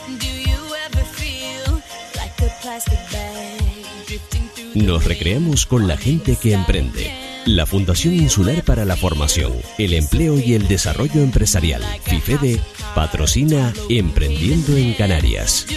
Nos recreamos con la gente que emprende. La Fundación Insular para la Formación, el Empleo y el Desarrollo Empresarial, FIFEDE, patrocina Emprendiendo en Canarias.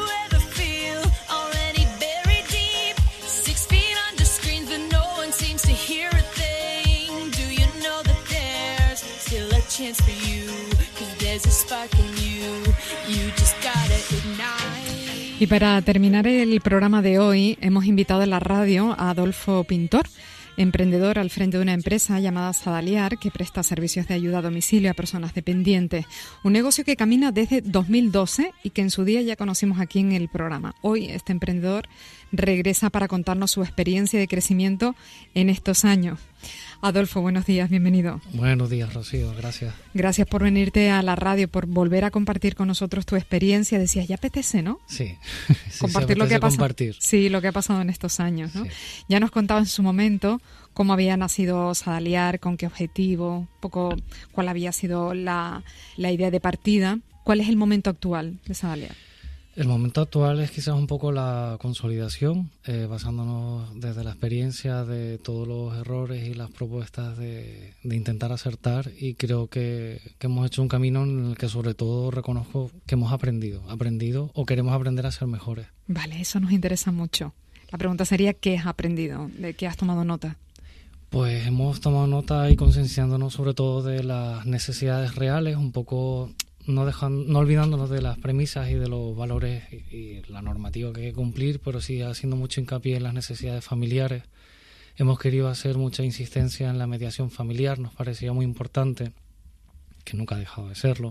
Y para terminar el programa de hoy, hemos invitado a la radio a Adolfo Pintor, emprendedor al frente de una empresa llamada Sadaliar, que presta servicios de ayuda a domicilio a personas dependientes. Un negocio que camina desde 2012 y que en su día ya conocimos aquí en el programa. Hoy este emprendedor regresa para contarnos su experiencia de crecimiento en estos años. Adolfo, buenos días, bienvenido. Buenos días, Rocío, gracias. Gracias por venirte a la radio, por volver a compartir con nosotros tu experiencia. Decías, ya apetece, ¿no? Sí. Compartir lo que ha pasado. Sí, lo que ha pasado en estos años, ¿no? Sí. Ya nos contaba en su momento cómo había nacido Sadaliar, con qué objetivo, un poco cuál había sido la idea de partida. ¿Cuál es el momento actual de Sadaliar? El momento actual es quizás un poco la consolidación, basándonos desde la experiencia de todos los errores y las propuestas de intentar acertar, y creo que hemos hecho un camino en el que sobre todo reconozco que hemos aprendido o queremos aprender a ser mejores. Vale, eso nos interesa mucho. La pregunta sería, ¿qué has aprendido? ¿De qué has tomado nota? Pues hemos tomado nota y concienciándonos sobre todo de las necesidades reales, un poco no olvidándonos de las premisas y de los valores y la normativa que hay que cumplir, pero sí haciendo mucho hincapié en las necesidades familiares. Hemos querido hacer mucha insistencia en la mediación familiar, nos parecía muy importante, que nunca ha dejado de serlo,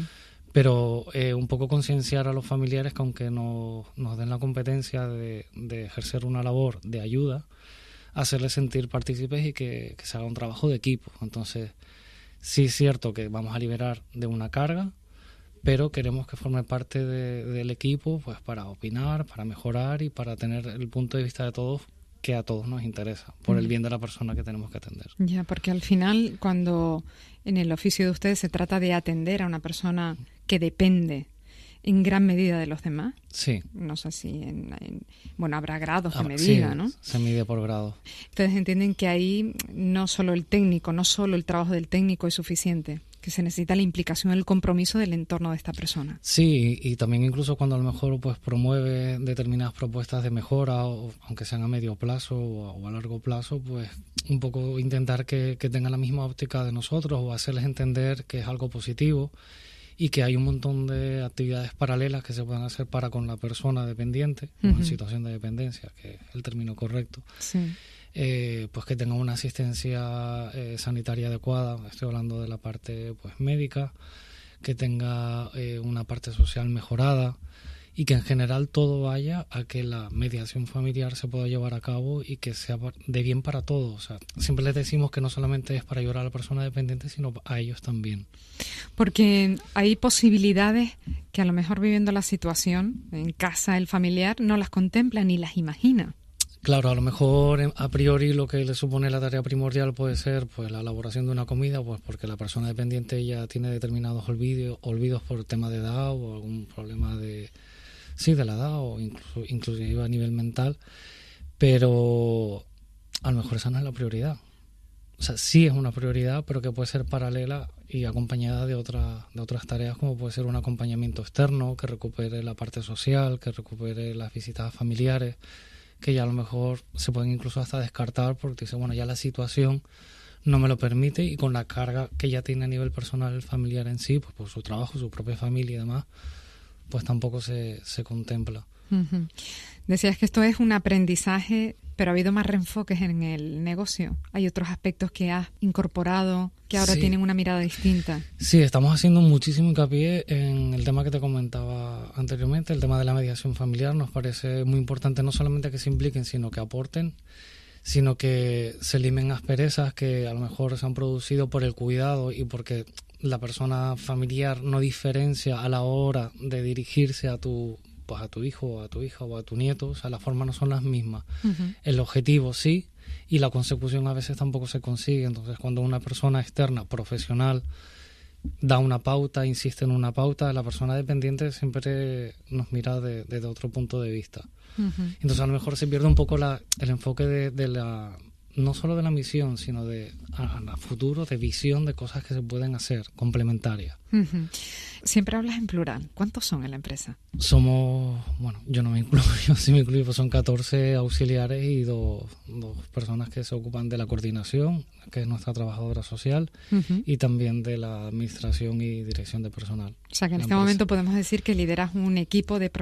pero un poco concienciar a los familiares que aunque nos den la competencia de ejercer una labor de ayuda, hacerles sentir partícipes y que se haga un trabajo de equipo. Entonces, sí es cierto que vamos a liberar de una carga, pero queremos que forme parte del equipo, pues para opinar, para mejorar y para tener el punto de vista de todos, que a todos nos interesa, por el bien de la persona que tenemos que atender. Ya, porque al final, cuando en el oficio de ustedes se trata de atender a una persona que depende en gran medida de los demás. Sí. No sé si bueno, habrá grados de medida, sí, ¿no? Se mide por grados. Ustedes entienden que ahí no solo el trabajo del técnico es suficiente, que se necesita la implicación, el compromiso del entorno de esta persona. Sí, y también incluso cuando a lo mejor pues promueve determinadas propuestas de mejora, o aunque sean a medio plazo o a largo plazo, pues un poco intentar que tengan la misma óptica de nosotros o hacerles entender que es algo positivo y que hay un montón de actividades paralelas que se pueden hacer para con la persona dependiente, o en situación de dependencia, que es el término correcto. Sí. Pues que tenga una asistencia sanitaria adecuada, estoy hablando de la parte pues médica, que tenga una parte social mejorada y que en general todo vaya a que la mediación familiar se pueda llevar a cabo y que sea de bien para todos. O sea, siempre les decimos que no solamente es para ayudar a la persona dependiente, sino a ellos también. Porque hay posibilidades que a lo mejor viviendo la situación en casa el familiar no las contempla ni las imagina. Claro, a lo mejor a priori lo que le supone la tarea primordial puede ser pues la elaboración de una comida, pues porque la persona dependiente ya tiene determinados olvidos por tema de edad o algún problema de la edad o inclusive a nivel mental, pero a lo mejor esa no es la prioridad. O sea, sí es una prioridad, pero que puede ser paralela y acompañada de otras tareas, como puede ser un acompañamiento externo que recupere la parte social, que recupere las visitas familiares, que ya a lo mejor se pueden incluso hasta descartar porque dice, bueno, ya la situación no me lo permite, y con la carga que ya tiene a nivel personal el familiar en sí, pues por su trabajo, su propia familia y demás, pues tampoco se contempla. Uh-huh. Decías que esto es un aprendizaje, pero ha habido más reenfoques en el negocio. Hay otros aspectos que has incorporado que ahora tienen una mirada distinta. Sí, estamos haciendo muchísimo hincapié en el tema que te comentaba anteriormente, el tema de la mediación familiar. Nos parece muy importante no solamente que se impliquen, sino que aporten, sino que se limen asperezas que a lo mejor se han producido por el cuidado y porque la persona familiar no diferencia a la hora de dirigirse a tu hijo o a tu hija o a tu nieto. O sea, las formas no son las mismas. Uh-huh. El objetivo sí, y la consecución a veces tampoco se consigue. Entonces, cuando una persona externa, profesional, da una pauta, insiste en una pauta, la persona dependiente siempre nos mira desde otro punto de vista. Entonces a lo mejor se pierde un poco el enfoque de la, no solo de la misión, sino de a futuro, de visión de cosas que se pueden hacer, complementarias. Siempre hablas en plural. ¿Cuántos son en la empresa? Somos, bueno, yo no me incluyo, sí me incluyo, pues son 14 auxiliares y dos personas que se ocupan de la coordinación, que es nuestra trabajadora social, y también de la administración y dirección de personal. O sea, que en este momento podemos decir que lideras un equipo de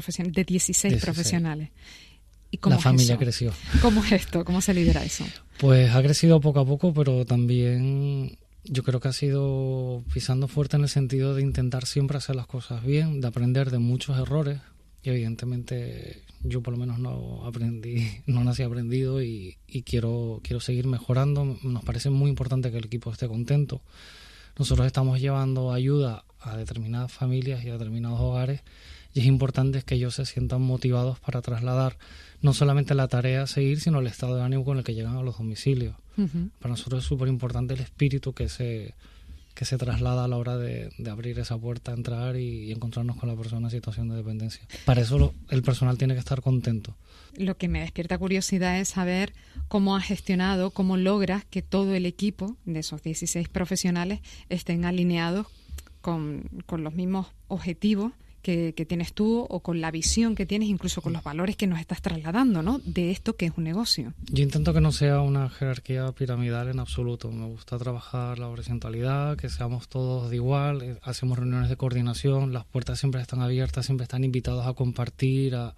16 profesionales. ¿Y cómo la familia eso? Creció. ¿Cómo es esto? ¿Cómo se lidera eso? Pues ha crecido poco a poco, pero también yo creo que ha sido pisando fuerte en el sentido de intentar siempre hacer las cosas bien, de aprender de muchos errores. Y evidentemente yo por lo menos no nací aprendido y quiero seguir mejorando. Nos parece muy importante que el equipo esté contento. Nosotros estamos llevando ayuda a determinadas familias y a determinados hogares y es importante que ellos se sientan motivados para trasladar no solamente la tarea a seguir, sino el estado de ánimo con el que llegan a los domicilios. Para nosotros es súper importante el espíritu que se traslada a la hora de abrir esa puerta, entrar y encontrarnos con la persona en situación de dependencia. Para eso el personal tiene que estar contento. Lo que me despierta curiosidad es saber cómo has gestionado, cómo logras que todo el equipo de esos 16 profesionales estén alineados con los mismos objetivos que tienes tú o con la visión que tienes, incluso con los valores que nos estás trasladando, ¿no? De esto que es un negocio. Yo intento que no sea una jerarquía piramidal en absoluto. Me gusta trabajar la horizontalidad, que seamos todos de igual. Hacemos reuniones de coordinación, las puertas siempre están abiertas, siempre están invitados a compartir, a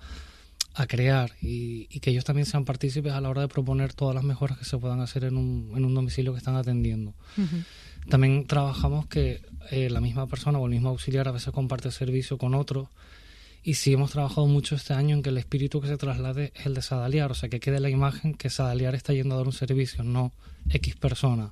crear y que ellos también sean partícipes a la hora de proponer todas las mejoras que se puedan hacer en un domicilio que están atendiendo. También trabajamos que la misma persona o el mismo auxiliar a veces comparte servicio con otros y sí hemos trabajado mucho este año en que el espíritu que se traslade es el de Sadaliar, o sea que quede la imagen que Sadaliar está yendo a dar un servicio, no X persona,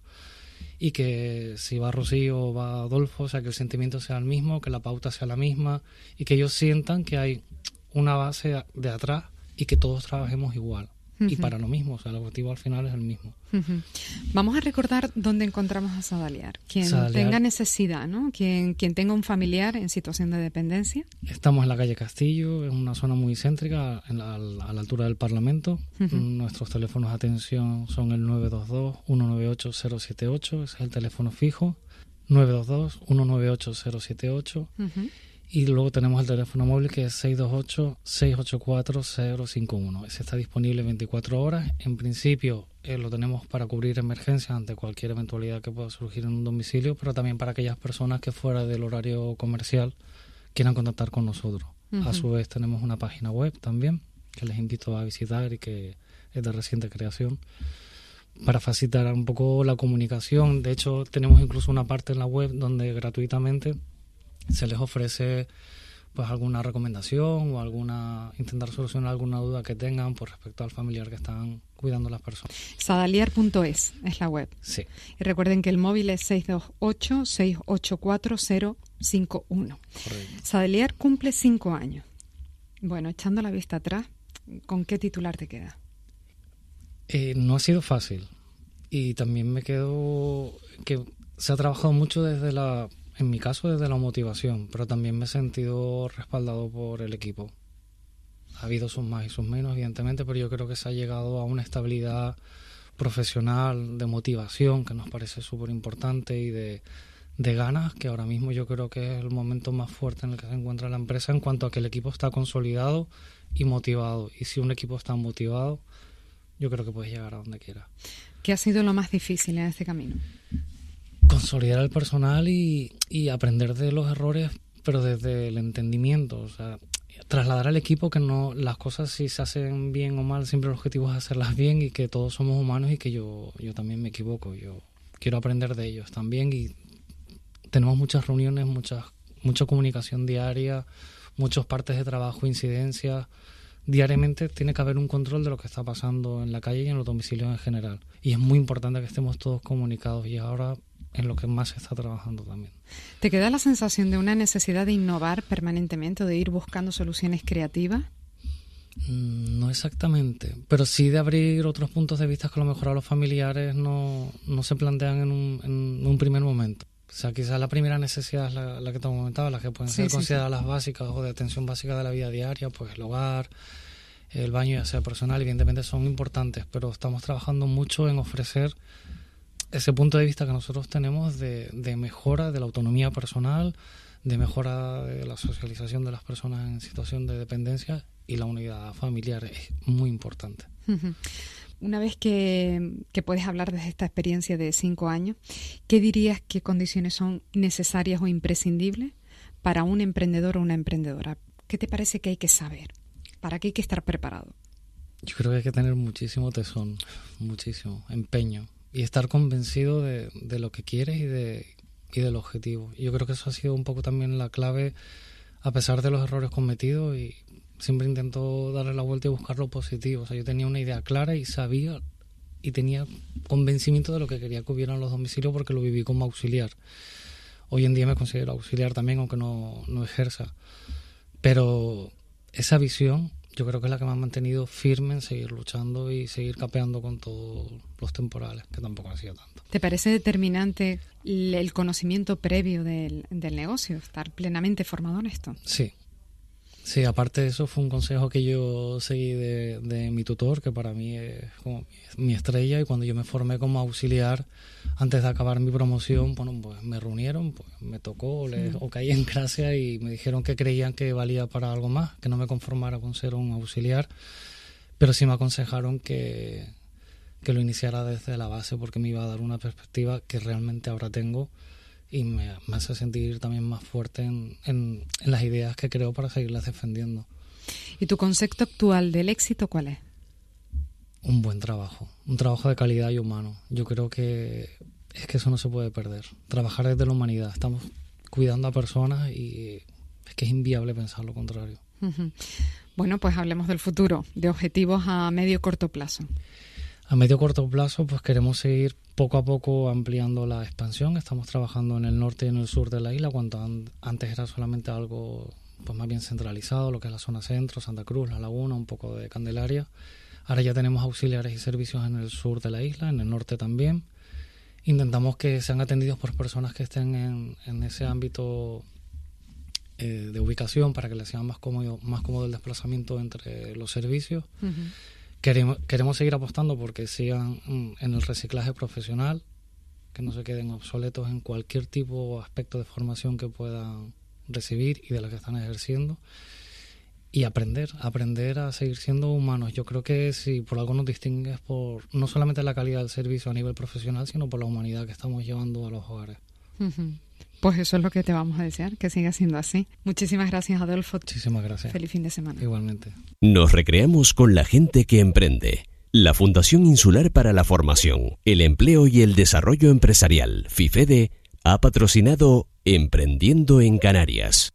y que si va Rocío o va Adolfo, o sea que el sentimiento sea el mismo, que la pauta sea la misma y que ellos sientan que hay una base de atrás y que todos trabajemos igual. Y para lo mismo, o sea, el objetivo al final es el mismo. Vamos a recordar dónde encontramos a Sadaliar. Quien tenga necesidad, ¿no? Quien tenga un familiar en situación de dependencia. Estamos en la calle Castillo, en una zona muy céntrica, a la altura del Parlamento. Nuestros teléfonos de atención son el 922-198-078, ese es el teléfono fijo. 922-198-078. Y luego tenemos el teléfono móvil que es 628-684-051. Ese está disponible 24 horas. En principio lo tenemos para cubrir emergencias ante cualquier eventualidad que pueda surgir en un domicilio, pero también para aquellas personas que fuera del horario comercial quieran contactar con nosotros. A su vez tenemos una página web también que les invito a visitar y que es de reciente creación para facilitar un poco la comunicación. De hecho, tenemos incluso una parte en la web donde gratuitamente se les ofrece pues alguna recomendación o intentar solucionar alguna duda que tengan por respecto al familiar que están cuidando las personas. Sadaliar.es es la web. Sí. Y recuerden que el móvil es 628-684-051. Correcto. Sadaliar cumple 5 años. Bueno, echando la vista atrás, ¿con qué titular te queda? No ha sido fácil. Y también me quedo que se ha trabajado mucho en mi caso desde la motivación, pero también me he sentido respaldado por el equipo. Ha habido sus más y sus menos, evidentemente, pero yo creo que se ha llegado a una estabilidad profesional, de motivación, que nos parece súper importante, y de ganas, que ahora mismo yo creo que es el momento más fuerte en el que se encuentra la empresa en cuanto a que el equipo está consolidado y motivado. Y si un equipo está motivado, yo creo que puedes llegar a donde quieras. ¿Qué ha sido lo más difícil en este camino? Consolidar el personal y aprender de los errores, pero desde el entendimiento, o sea, trasladar al equipo que no las cosas, si se hacen bien o mal, siempre el objetivo es hacerlas bien y que todos somos humanos y que yo también me equivoco. Yo quiero aprender de ellos también y tenemos muchas reuniones, mucha comunicación diaria, muchos partes de trabajo, incidencias. Diariamente tiene que haber un control de lo que está pasando en la calle y en los domicilios en general. Y es muy importante que estemos todos comunicados y ahora en lo que más se está trabajando también. ¿Te queda la sensación de una necesidad de innovar permanentemente o de ir buscando soluciones creativas? No exactamente, pero sí de abrir otros puntos de vista que a lo mejor a los familiares no se plantean en un primer momento. O sea, quizás la primera necesidad es la que te comentaba, las que pueden ser consideradas las básicas o de atención básica de la vida diaria, pues el hogar, el baño y aseo personal, evidentemente son importantes, pero estamos trabajando mucho en ofrecer ese punto de vista que nosotros tenemos de mejora de la autonomía personal, de mejora de la socialización de las personas en situación de dependencia, y la unidad familiar es muy importante. Una vez que puedes hablar desde esta experiencia de 5 años, ¿qué dirías que condiciones son necesarias o imprescindibles para un emprendedor o una emprendedora? ¿Qué te parece que hay que saber? ¿Para qué hay que estar preparado? Yo creo que hay que tener muchísimo tesón, muchísimo empeño y estar convencido de lo que quieres y del objetivo. Yo creo que eso ha sido un poco también la clave, a pesar de los errores cometidos, y siempre intento darle la vuelta y buscar lo positivo. O sea, yo tenía una idea clara y sabía y tenía convencimiento de lo que quería que hubiera en los domicilios porque lo viví como auxiliar. Hoy en día me considero auxiliar también, aunque no ejerza. Pero esa visión yo creo que es la que me ha mantenido firme en seguir luchando y seguir capeando con todos los temporales, que tampoco ha sido tanto. ¿Te parece determinante el conocimiento previo del negocio, estar plenamente formado en esto? Sí, aparte de eso fue un consejo que yo seguí de mi tutor, que para mí es como mi estrella, y cuando yo me formé como auxiliar, antes de acabar mi promoción, bueno, pues me reunieron, pues me tocó o caí en gracia y me dijeron que creían que valía para algo más, que no me conformara con ser un auxiliar, pero sí me aconsejaron que lo iniciara desde la base porque me iba a dar una perspectiva que realmente ahora tengo, y me hace sentir también más fuerte en las ideas que creo para seguirlas defendiendo. ¿Y tu concepto actual del éxito cuál es? Un buen trabajo, un trabajo de calidad y humano. Yo creo que es que eso no se puede perder. Trabajar desde la humanidad. Estamos cuidando a personas y es que es inviable pensar lo contrario. Bueno, pues hablemos del futuro, de objetivos a medio corto plazo. A medio corto plazo, pues queremos seguir poco a poco ampliando la expansión. Estamos trabajando en el norte y en el sur de la isla, cuando antes era solamente algo pues más bien centralizado, lo que es la zona centro, Santa Cruz, La Laguna, un poco de Candelaria. Ahora ya tenemos auxiliares y servicios en el sur de la isla, en el norte también. Intentamos que sean atendidos por personas que estén en ese ámbito de ubicación para que les sea más cómodo el desplazamiento entre los servicios. Queremos seguir apostando porque sigan en el reciclaje profesional, que no se queden obsoletos en cualquier tipo o aspecto de formación que puedan recibir y de la que están ejerciendo, y aprender a seguir siendo humanos. Yo creo que si por algo nos distingue es por no solamente la calidad del servicio a nivel profesional, sino por la humanidad que estamos llevando a los hogares. Pues eso es lo que te vamos a desear, que siga siendo así. Muchísimas gracias, Adolfo. Muchísimas gracias. Feliz fin de semana. Igualmente. Nos recreamos con la gente que emprende. La Fundación Insular para la Formación, el Empleo y el Desarrollo Empresarial, FIFEDE, ha patrocinado Emprendiendo en Canarias.